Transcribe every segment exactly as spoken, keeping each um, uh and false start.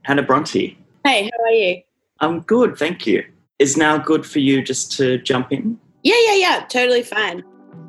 Hannah Bronte. Hey, how are you? I'm good, thank you. Is now good for you just to jump in? Yeah, yeah, yeah, totally fine.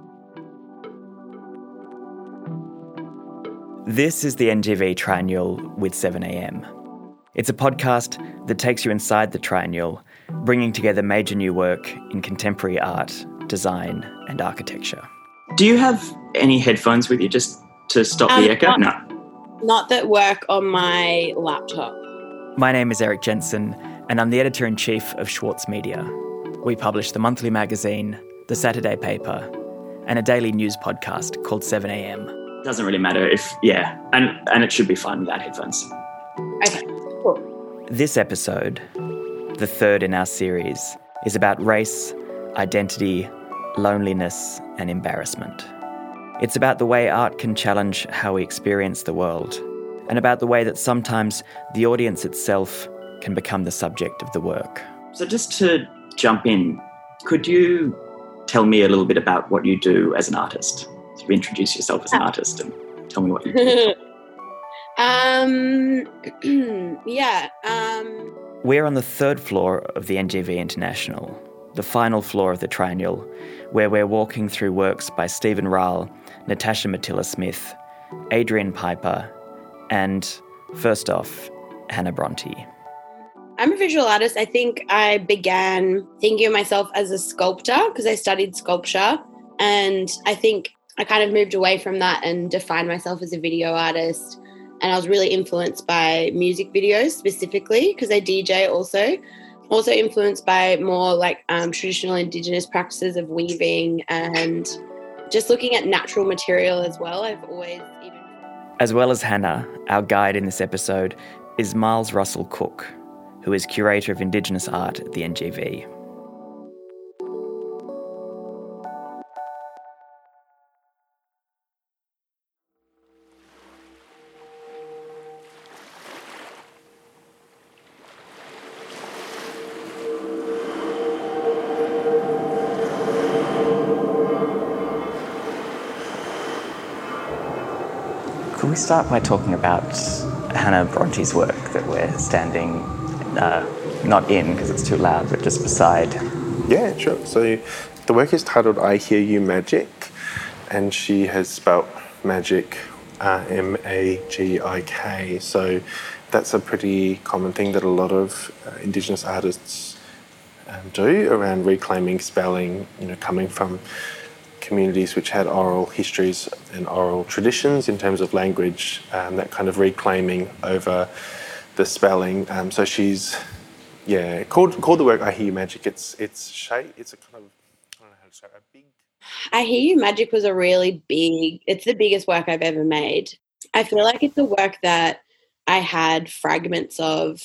This is the N G V Triennial with seven a m. It's a podcast that takes you inside the Triennial, bringing together major new work in contemporary art, design and architecture. Do you have any headphones with you just to stop Um, the echo? not- No. Not that work on my laptop. My name is Eric Jensen, and I'm the editor-in-chief of Schwartz Media. We publish the monthly magazine, the Saturday paper, and a daily news podcast called seven a m. Doesn't really matter if, yeah, and, and it should be fine without headphones. Okay, cool. This episode, the third in our series, is about race, identity, loneliness and embarrassment. It's about the way art can challenge how we experience the world, and about the way that sometimes the audience itself can become the subject of the work. So just to jump in, could you tell me a little bit about what you do as an artist? So introduce yourself as an artist and tell me what you do. um, yeah. Um, We're on the third floor of the N G V International, the final floor of the Triennial, where we're walking through works by Stephen Ryle, Natasha Matilla-Smith, Adrian Piper, and, first off, Hannah Bronte. I'm a visual artist. I think I began thinking of myself as a sculptor because I studied sculpture, and I think I kind of moved away from that and defined myself as a video artist. And I was really influenced by music videos specifically because I D J also. Also influenced by more like um, traditional Indigenous practices of weaving and just looking at natural material as well. I've always even... As well as Hannah, our guide in this episode is Miles Russell Cook, who is Curator of Indigenous Art at the N G V. Could we start by talking about Hannah Bronte's work that we're standing, uh, not in because it's too loud, but just beside? Yeah, sure. So the work is titled I Hear You Magic, and she has spelt magic uh, M A G I K. So that's a pretty common thing that a lot of uh, Indigenous artists um, do around reclaiming spelling, you know, coming from communities which had oral histories and oral traditions in terms of language, um, that kind of reclaiming over the spelling. Um, so she's, yeah, called called the work I Hear You Magic. It's it's shape. It's a kind of, I don't know how to say it, a big. I Hear You Magic was a really big, it's the biggest work I've ever made. I feel like it's a work that I had fragments of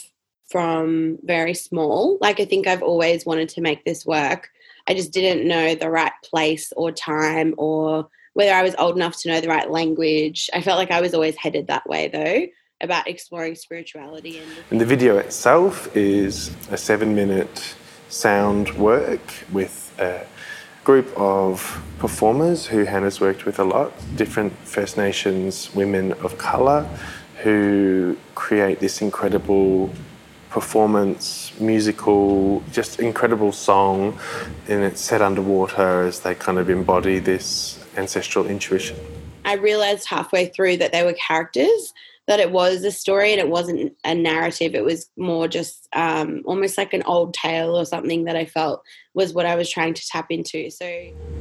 from very small. Like I think I've always wanted to make this work. I just didn't know the right place or time or whether I was old enough to know the right language. I felt like I was always headed that way though, about exploring spirituality. And, and the video itself is a seven-minute sound work with a group of performers who Hannah's worked with a lot, different First Nations women of colour who create this incredible performance, musical, just incredible song, and it's set underwater as they kind of embody this ancestral intuition. I realised halfway through that they were characters, that it was a story and it wasn't a narrative. It was more just um, almost like an old tale or something that I felt was what I was trying to tap into. So,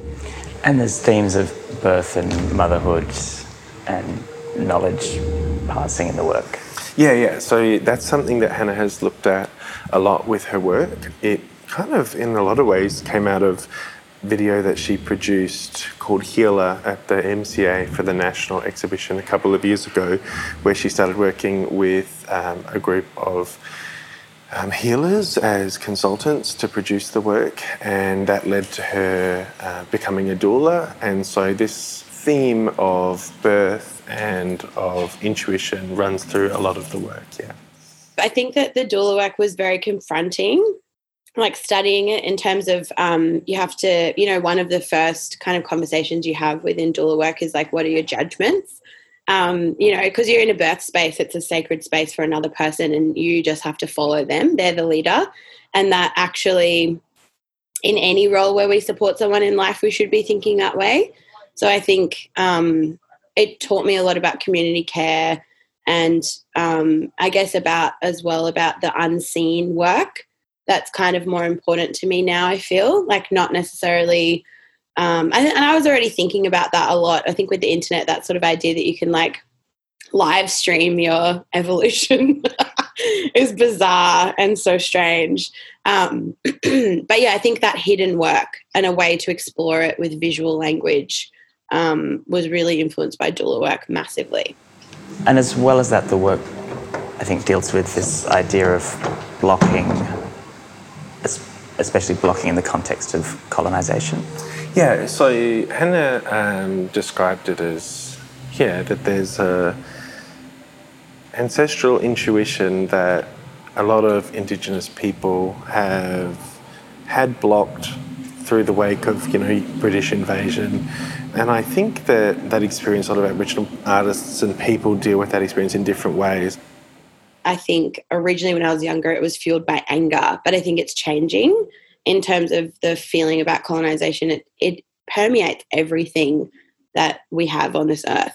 And there's themes of birth and motherhood and knowledge passing in the work. Yeah, yeah. So that's something that Hannah has looked at a lot with her work. It kind of, in a lot of ways, came out of video that she produced called Healer at the M C A for the National Exhibition a couple of years ago, where she started working with um, a group of um, healers as consultants to produce the work, and that led to her uh, becoming a doula. And so this theme of birth and of intuition runs through a lot of the work, yeah. I think that the doula work was very confronting, like studying it in terms of um, you have to, you know, one of the first kind of conversations you have within doula work is like, what are your judgments? Um, you know, because you're in a birth space, it's a sacred space for another person and you just have to follow them. They're the leader. And that actually, in any role where we support someone in life, we should be thinking that way. So I think um, it taught me a lot about community care and um, I guess about as well about the unseen work. That's kind of more important to me now, I feel, like not necessarily um, – and, and I was already thinking about that a lot. I think with the internet, that sort of idea that you can like live stream your evolution is bizarre and so strange. Um, but, yeah, I think that hidden work and a way to explore it with visual language um, was really influenced by doula work massively. And as well as that, the work, I think, deals with this idea of blocking, especially blocking in the context of colonisation. Yeah, so Hannah um, described it as, yeah, that there's a ancestral intuition that a lot of Indigenous people have had blocked through the wake of, you know, British invasion. And I think that that experience, a lot of Aboriginal artists and people deal with that experience in different ways. I think originally when I was younger, it was fueled by anger, but I think it's changing in terms of the feeling about colonisation. It, it permeates everything that we have on this earth.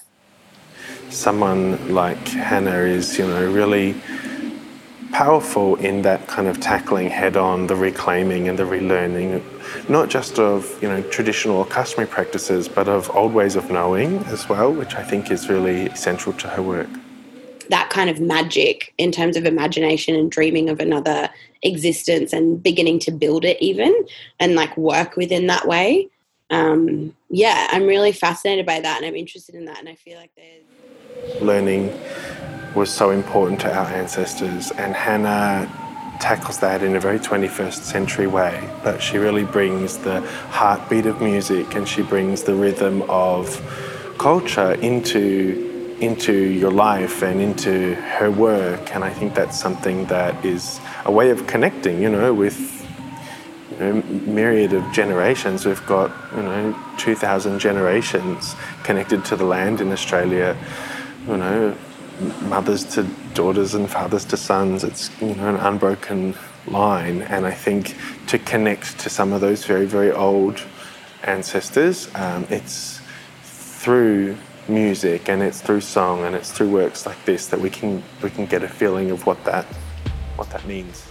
Someone like Hannah is, you know, really powerful in that kind of tackling head-on the reclaiming and the relearning, not just of, you know, traditional or customary practices, but of old ways of knowing as well, which I think is really essential to her work. That kind of magic in terms of imagination and dreaming of another existence and beginning to build it even and like work within that way. Um, yeah, I'm really fascinated by that and I'm interested in that, and I feel like there's... Learning was so important to our ancestors, and Hannah tackles that in a very twenty-first century way, but she really brings the heartbeat of music and she brings the rhythm of culture into into your life and into her work. And I think that's something that is a way of connecting, you know, with, you know, myriad of generations. We've got, you know, two thousand generations connected to the land in Australia, you know, mothers to daughters and fathers to sons. It's, you know, an unbroken line. And I think to connect to some of those very, very old ancestors, um, it's through music and it's through song and it's through works like this that we can we can get a feeling of what that what that means.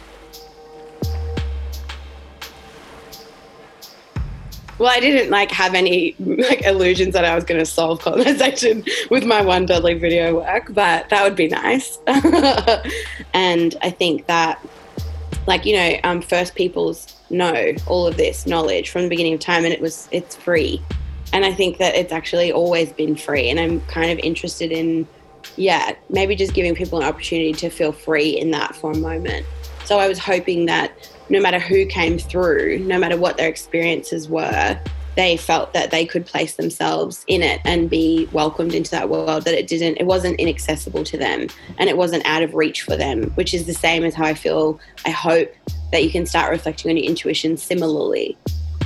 Well, I didn't like have any like illusions that I was going to solve colonisation with my One Dudley video work, but that would be nice. And I think that, like, you know, um, First Peoples know all of this knowledge from the beginning of time, and it was it's free. And I think that it's actually always been free. And I'm kind of interested in, yeah, maybe just giving people an opportunity to feel free in that for a moment. So I was hoping that no matter who came through, no matter what their experiences were, they felt that they could place themselves in it and be welcomed into that world, that it didn't, it wasn't inaccessible to them and it wasn't out of reach for them, which is the same as how I feel, I hope that you can start reflecting on your intuition similarly.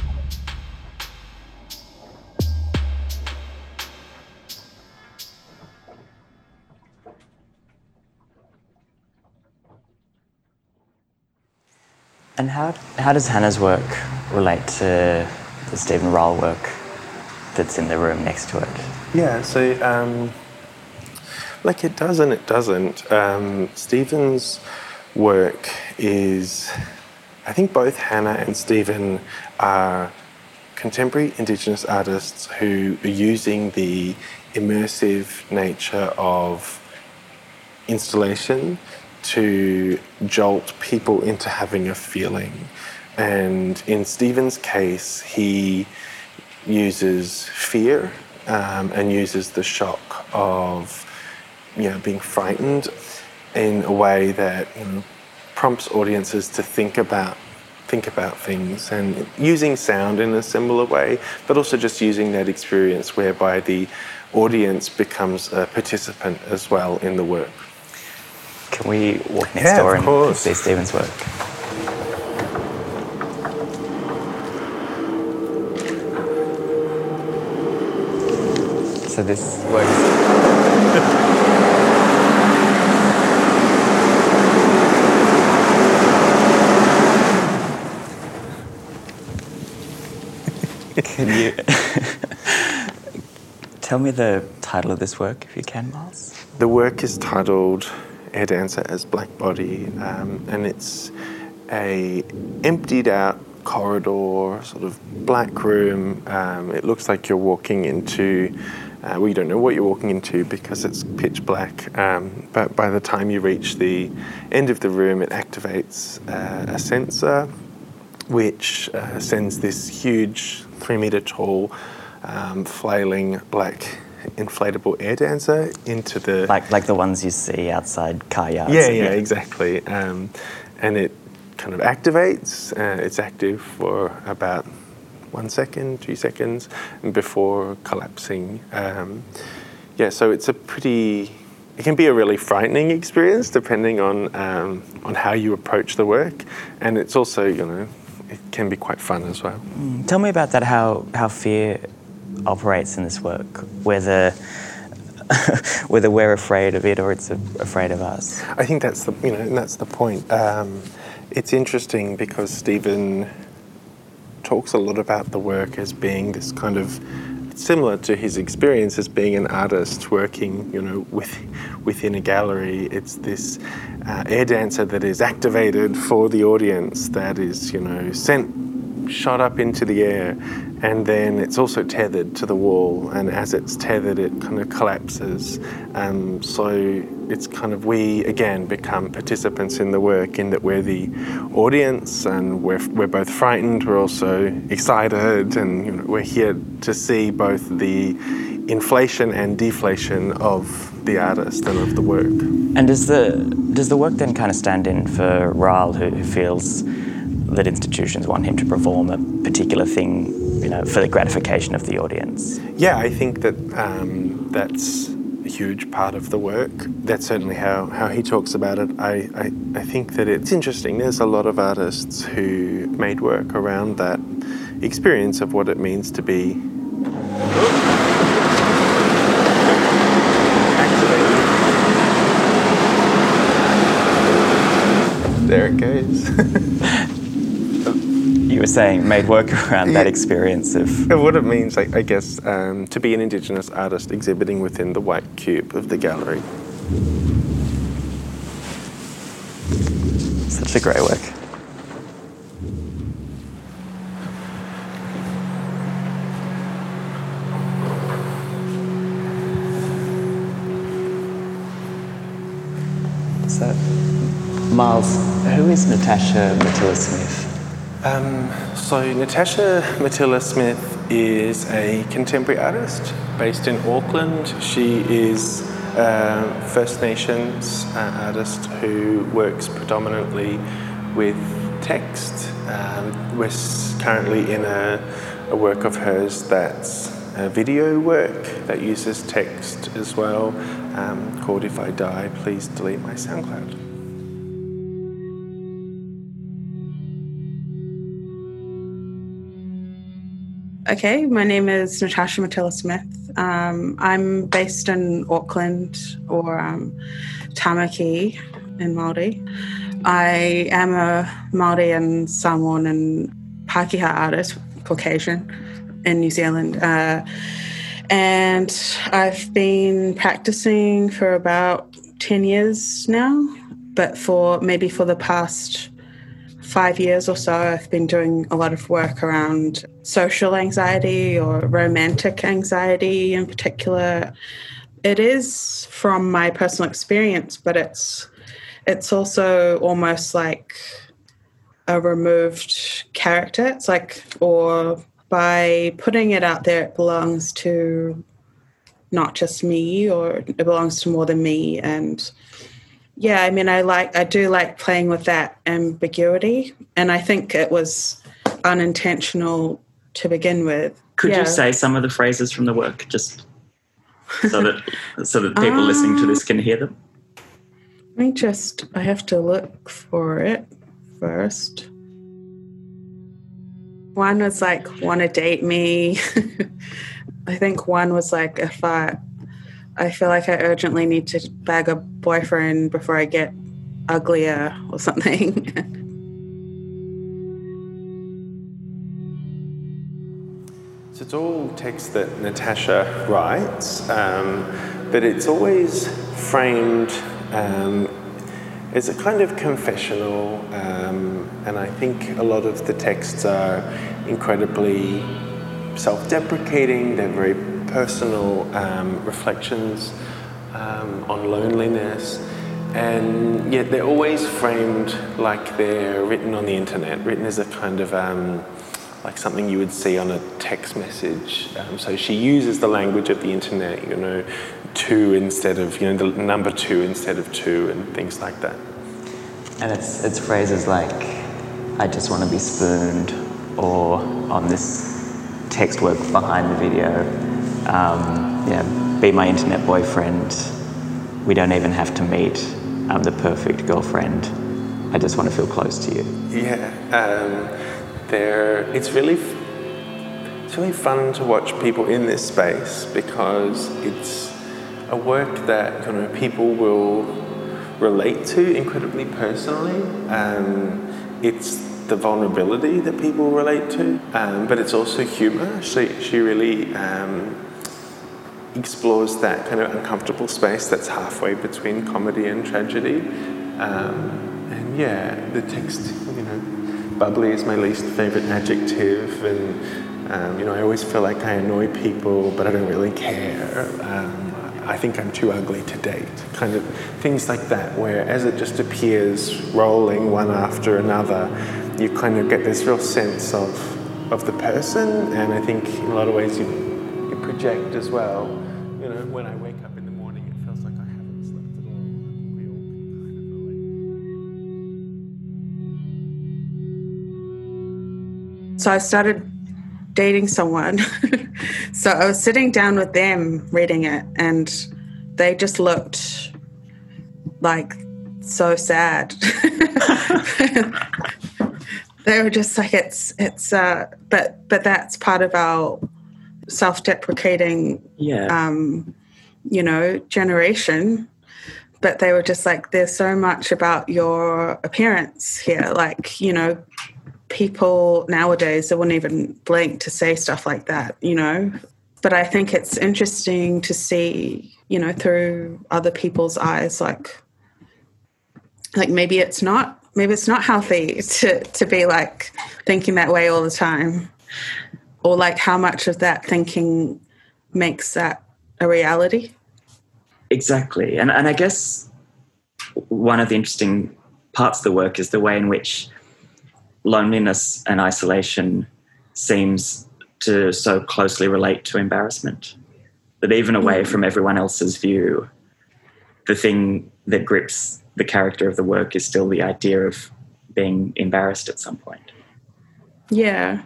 And how how does Hannah's work relate to the Stephen Ryle work that's in the room next to it? Yeah, so um, like it does and it doesn't. Um, Stephen's work is, I think both Hannah and Stephen are contemporary Indigenous artists who are using the immersive nature of installation to jolt people into having a feeling. And in Stephen's case, he uses fear um, and uses the shock of, you know, being frightened in a way that, you know, prompts audiences to think about think about things, and using sound in a similar way, but also just using that experience whereby the audience becomes a participant as well in the work. Can we walk next yeah, door and and see Stephen's work? So this work Can you tell me the title of this work, if you can, Miles? The work is titled Air Dancer as Black Body, um, and it's a emptied out corridor, sort of black room. Um, it looks like you're walking into, uh, well, you don't know what you're walking into because it's pitch black, um, but by the time you reach the end of the room, it activates uh, a sensor which uh, sends this huge three metre tall um, flailing black inflatable air dancer into the... Like like the ones you see outside car yards. Yeah, yeah, exactly. Um, and it kind of activates. Uh, it's active for about one second, two seconds before collapsing. Um, yeah, so it's a pretty... It can be a really frightening experience depending on um, on how you approach the work. And it's also, you know, it can be quite fun as well. Mm. Tell me about that, how, how fear operates in this work, whether whether we're afraid of it or it's a, afraid of us. I think that's the you know and that's the point. Um, it's interesting because Stephen talks a lot about the work as being this kind of similar to his experience as being an artist working, you know, with within a gallery. It's this uh, air dancer that is activated for the audience, that is, you know, sent, shot up into the air, and then it's also tethered to the wall. And as it's tethered, it kind of collapses. Um, so it's kind of, we again become participants in the work in that we're the audience, and we're we're both frightened, we're also excited, and you know, we're here to see both the inflation and deflation of the artist and of the work. And does the does the work then kind of stand in for Raoul, who, who feels that institutions want him to perform a particular thing, you know, for the gratification of the audience? Yeah, I think that um, that's a huge part of the work. That's certainly how, how he talks about it. I, I, I think that it's interesting. There's a lot of artists who made work around that experience of what it means to be activated. There it goes. You were saying made work around that experience of... What it means, I, I guess, um, to be an Indigenous artist exhibiting within the white cube of the gallery. Such a great work. So, Miles, who is Natasha Matilda Smith? Um, so Natasha Matilda Smith is a contemporary artist based in Auckland. She is a First Nations uh, artist who works predominantly with text. Um, we're currently in a, a work of hers that's a video work that uses text as well, um, called If I Die, Please Delete My SoundCloud. Okay, my name is Natasha Matilda Smith. Um, I'm based in Auckland, or um, Tamaki in Māori. I am a Māori and Samoan and Pākehā artist, Caucasian, in New Zealand. Uh, and I've been practicing for about ten years now, but for maybe for the past five years or so, I've been doing a lot of work around social anxiety or romantic anxiety in particular. It is from my personal experience, but it's it's also almost like a removed character. It's like, or by putting it out there, it belongs to not just me, or it belongs to more than me. And yeah, I mean, I like, I do like playing with that ambiguity, and I think it was unintentional to begin with. Could yeah. you say some of the phrases from the work, just so that so that people uh, listening to this can hear them? Let me just, I have to look for it first. One was like, "Want to date me?" I think one was like, "If I." I feel like I urgently need to bag a boyfriend before I get uglier," or something. it's all text that Natasha writes, um, but it's always framed um, as a kind of confessional, um, and I think a lot of the texts are incredibly self-deprecating. They're very personal um, reflections um, on loneliness, and yet they're always framed like they're written on the internet, written as a kind of um, like something you would see on a text message. Um, so she uses the language of the internet, you know, two instead of, you know, the number two instead of two and things like that. And it's it's phrases like, I just want to be spooned, or on this text work behind the video, um, yeah, be my internet boyfriend, we don't even have to meet, I'm the perfect girlfriend, I just want to feel close to you. Yeah, um, There, it's really, it's really fun to watch people in this space because it's a work that, you know, people will relate to incredibly personally. Um, it's the vulnerability that people relate to, um, but it's also humour. She she really um, explores that kind of uncomfortable space that's halfway between comedy and tragedy. Um, and yeah, the text, you know. Bubbly is my least favourite adjective, and um, you know, I always feel like I annoy people, but I don't really care. Um, I think I'm too ugly to date. Kind of things like that, where as it just appears rolling one after another, you kind of get this real sense of of the person, and I think in a lot of ways you, you project as well. You know, when I wake up in the morning, it feels like I haven't slept at all. We all can kind of relate. So I started dating someone. So I was sitting down with them reading it, and they just looked like so sad. They were just like, it's, it's, uh, but, but that's part of our self-deprecating, yeah. um, you know, generation. But they were just like, there's so much about your appearance here. Like, you know, people nowadays, they wouldn't even blink to say stuff like that, you know. But I think it's interesting to see, you know, through other people's eyes, like, like maybe it's not, maybe it's not healthy to, to be like thinking that way all the time, or like how much of that thinking makes that a reality. Exactly. And and I guess one of the interesting parts of the work is the way in which loneliness and isolation seems to so closely relate to embarrassment, that even away from everyone else's view, the thing that grips the character of the work is still the idea of being embarrassed at some point. Yeah.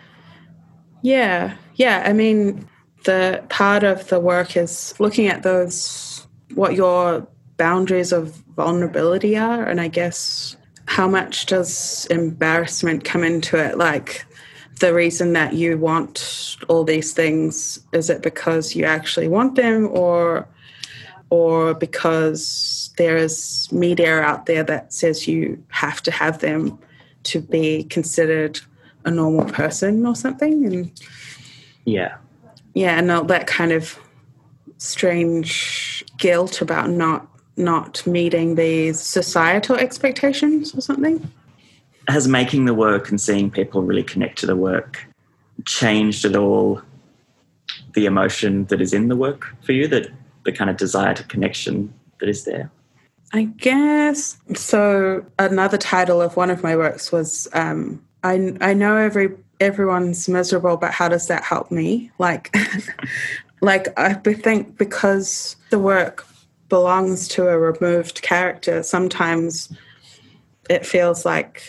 Yeah. Yeah. I mean, the part of the work is looking at those, what your boundaries of vulnerability are, and I guess how much does embarrassment come into it? Like, the reason that you want all these things, is it because you actually want them, or or because there is media out there that says you have to have them to be considered a normal person or something? And yeah. Yeah, and all that kind of strange guilt about not not meeting these societal expectations or something. Has making the work and seeing people really connect to the work changed at all the emotion that is in the work for you, that the kind of desire to connection that is there? I guess so. Another title of one of my works was um, I I know every everyone's miserable, but how does that help me? Like, like I think because the work belongs to a removed character, sometimes it feels like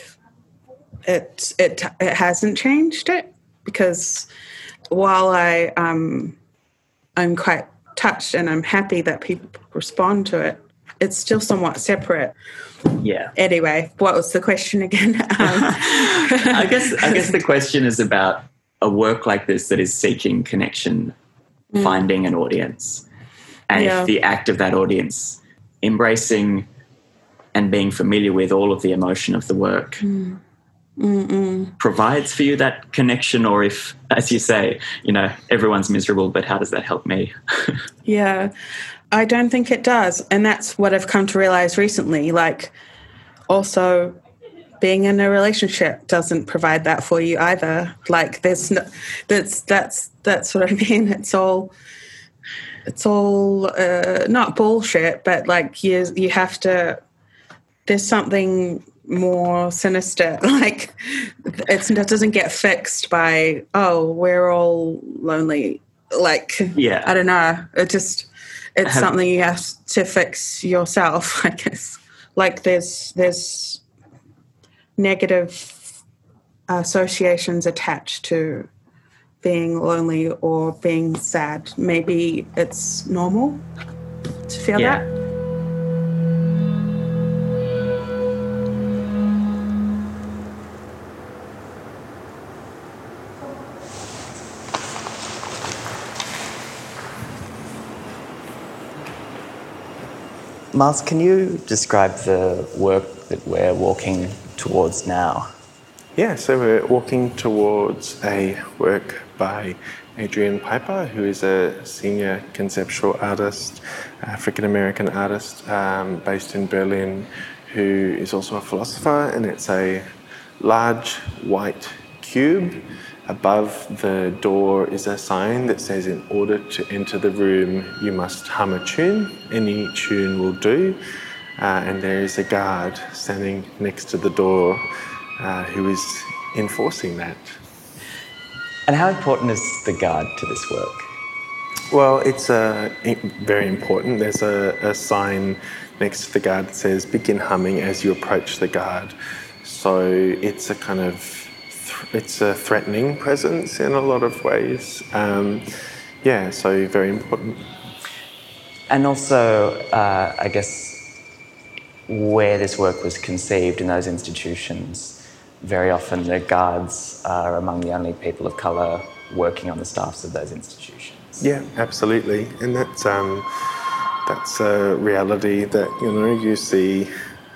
it it it hasn't changed it, because while I um I'm quite touched and I'm happy that people respond to it, it's still somewhat separate. Yeah. Anyway, what was the question again? Um, I guess I guess the question is about a work like this that is seeking connection, mm. finding an audience, and yeah. if the act of that audience embracing and being familiar with all of the emotion of the work mm. Mm-mm. provides for you that connection, or if, as you say, you know, everyone's miserable, but how does that help me? Yeah, I don't think it does. And that's what I've come to realize recently. Like, also, being in a relationship doesn't provide that for you either. Like, there's no, that's, that's, that's what I mean. It's all, it's all uh, not bullshit, but like you, you have to, there's something more sinister. Like, it's, it doesn't get fixed by, oh, we're all lonely. Like, Yeah. I don't know. It just, it's Have- something you have to fix yourself, I guess. Like, there's, there's negative associations attached to being lonely or being sad. Maybe it's normal to feel Yeah. that. Miles, can you describe the work that we're walking towards now? Yeah, so we're walking towards a work by Adrian Piper, who is a senior conceptual artist, African-American artist um, based in Berlin, who is also a philosopher, and it's a large white cube. Above the door is a sign that says, in order to enter the room, you must hum a tune. Any tune will do. Uh, and there is a guard standing next to the door uh, who is enforcing that. And how important is the guard to this work? Well, it's uh, very important. There's a, a sign next to the guard that says, begin humming as you approach the guard. So it's a kind of, th- it's a threatening presence in a lot of ways. Um, yeah, so very important. And also, uh, I guess, where this work was conceived in those institutions, very often the guards are among the only people of colour working on the staffs of those institutions. Yeah, absolutely. And that's um, that's a reality that, you know, you see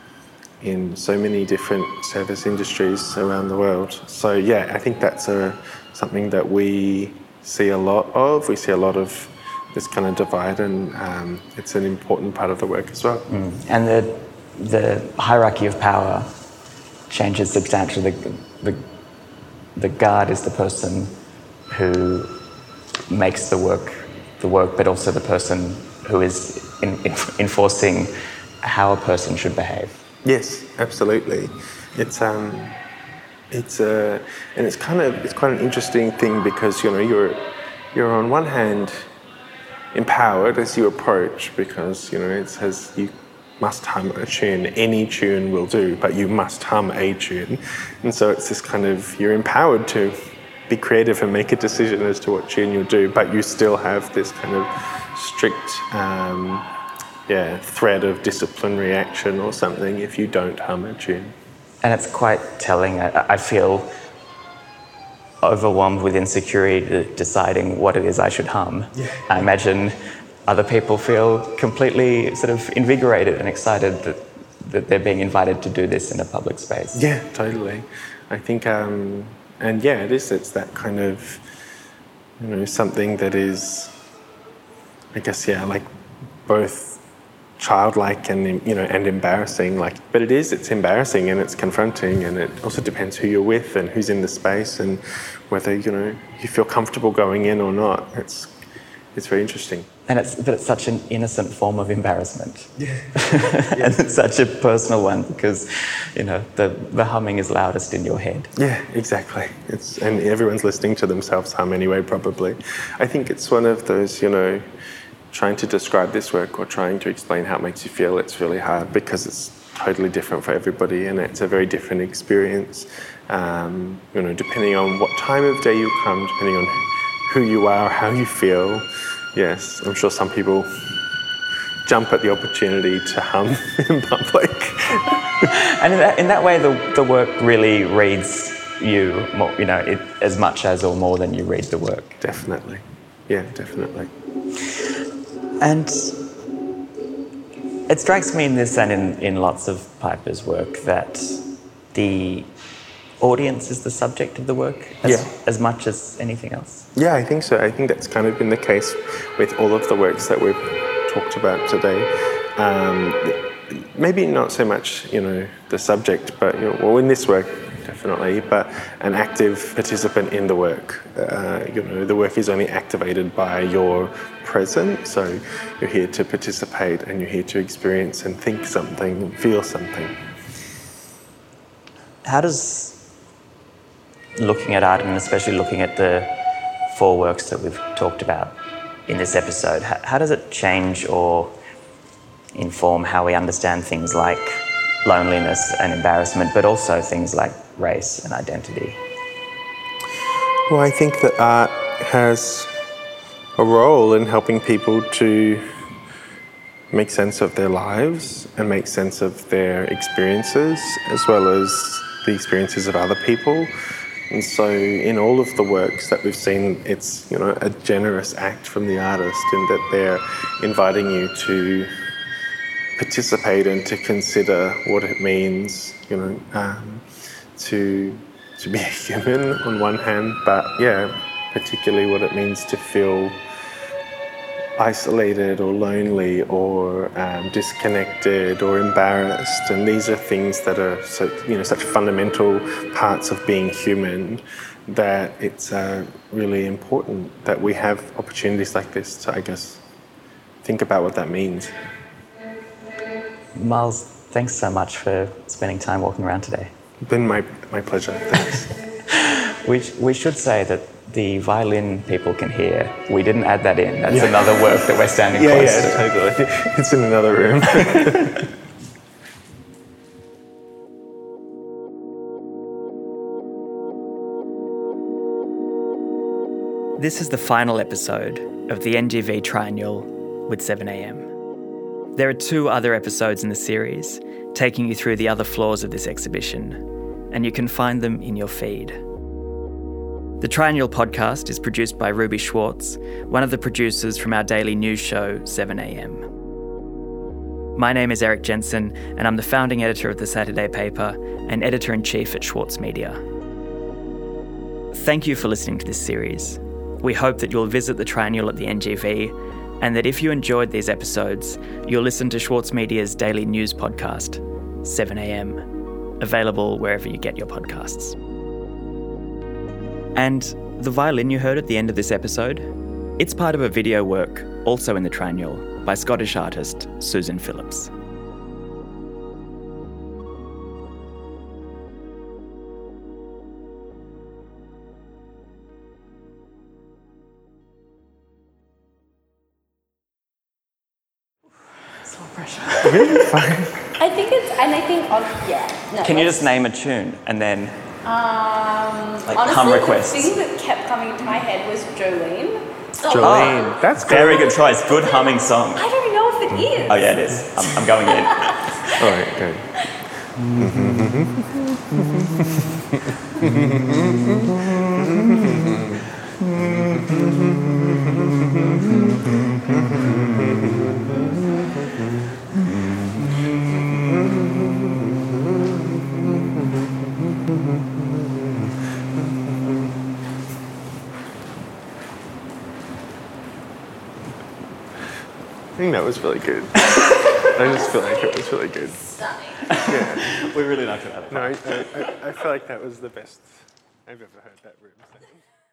in so many different service industries around the world. So yeah, I think that's a, something that we see a lot of. We see a lot of this kind of divide, and um, it's an important part of the work as well. Mm. And the the hierarchy of power changes substantially. The, the, the guard is the person who makes the work, the work, but also the person who is in, in, enforcing how a person should behave. Yes, absolutely. It's um, it's uh, and it's kind of it's quite an interesting thing because, you know, you're you're on one hand empowered as you approach, because, you know, it says you must hum a tune. Any tune will do, but you must hum a tune. And so it's this kind of, you're empowered to be creative and make a decision as to what tune you'll do, but you still have this kind of strict um, yeah, threat of disciplinary action or something if you don't hum a tune. And it's quite telling. I, I feel overwhelmed with insecurity deciding what it is I should hum. Yeah. I imagine other people feel completely sort of invigorated and excited that, that they're being invited to do this in a public space. Yeah, totally. I think, um, and yeah, it is, it's that kind of, you know, something that is, I guess, yeah, like both childlike and, you know, and embarrassing, like, but it is, it's embarrassing and it's confronting, and it also depends who you're with and who's in the space and whether, you know, you feel comfortable going in or not. It's, it's very interesting. And it's, but it's such an innocent form of embarrassment. Yeah. And it's such a personal one because, you know, the, the humming is loudest in your head. Yeah, exactly. It's, and everyone's listening to themselves hum anyway, probably. I think it's one of those, you know, trying to describe this work or trying to explain how it makes you feel, it's really hard because it's totally different for everybody and it's a very different experience. Um, you know, depending on what time of day you come, depending on who you are, how you feel. Yes, I'm sure some people jump at the opportunity to hum in public. And in that, in that way, the, the work really reads you, more, you know, it, as much as or more than you read the work. Definitely. Yeah, definitely. And it strikes me in this and in, in lots of Piper's work that the audience is the subject of the work as, Yeah. as much as anything else? Yeah, I think so. I think that's kind of been the case with all of the works that we've talked about today. Um, maybe not so much, you know, the subject, but, you know, well, in this work, definitely, but an active participant in the work. Uh, you know, the work is only activated by your presence, so you're here to participate and you're here to experience and think something and feel something. How does looking at art, and especially looking at the four works that we've talked about in this episode, how, how does it change or inform how we understand things like loneliness and embarrassment, but also things like race and identity? Well, I think that art has a role in helping people to make sense of their lives and make sense of their experiences, as well as the experiences of other people. And so in all of the works that we've seen, it's, you know, a generous act from the artist in that they're inviting you to participate and to consider what it means, you know, um, to to be a human on one hand, but yeah, particularly what it means to feel isolated or lonely or um, disconnected or embarrassed. And these are things that are so, you know, such fundamental parts of being human that it's uh, really important that we have opportunities like this to, I guess, think about what that means. Miles, thanks so much for spending time walking around today. It's been my, my pleasure, thanks. we, sh- we should say that the violin people can hear. We didn't add that in. That's yeah. another work that we're standing yeah, close yeah, to. Yeah, totally. It's in another room. This is the final episode of the N G V Triennial with seven a m. There are two other episodes in the series taking you through the other floors of this exhibition, and you can find them in your feed. The Triennial podcast is produced by Ruby Schwartz, one of the producers from our daily news show, seven a m. My name is Eric Jensen, and I'm the founding editor of the Saturday paper and editor-in-chief at Schwartz Media. Thank you for listening to this series. We hope that you'll visit the Triennial at the N G V, and that if you enjoyed these episodes, you'll listen to Schwartz Media's daily news podcast, seven a m, available wherever you get your podcasts. And the violin you heard at the end of this episode, it's part of a video work, also in the Triennial, by Scottish artist Susan Phillips. Really fine. I think it's, and I think, on, yeah. No, Can you just name a tune and then, um, like, honestly, hum requests? The thing that kept coming into my head was Jolene. Jolene, oh, that's good. Very good choice. Good humming song. I don't know if it is. Oh yeah, it is. I'm, I'm going in. All right, good. I think that was really good. I just feel like it was really good. Stunning. Yeah. We really knocked it out of the No, park. I, I, I feel like that was the best I've ever heard that room sing.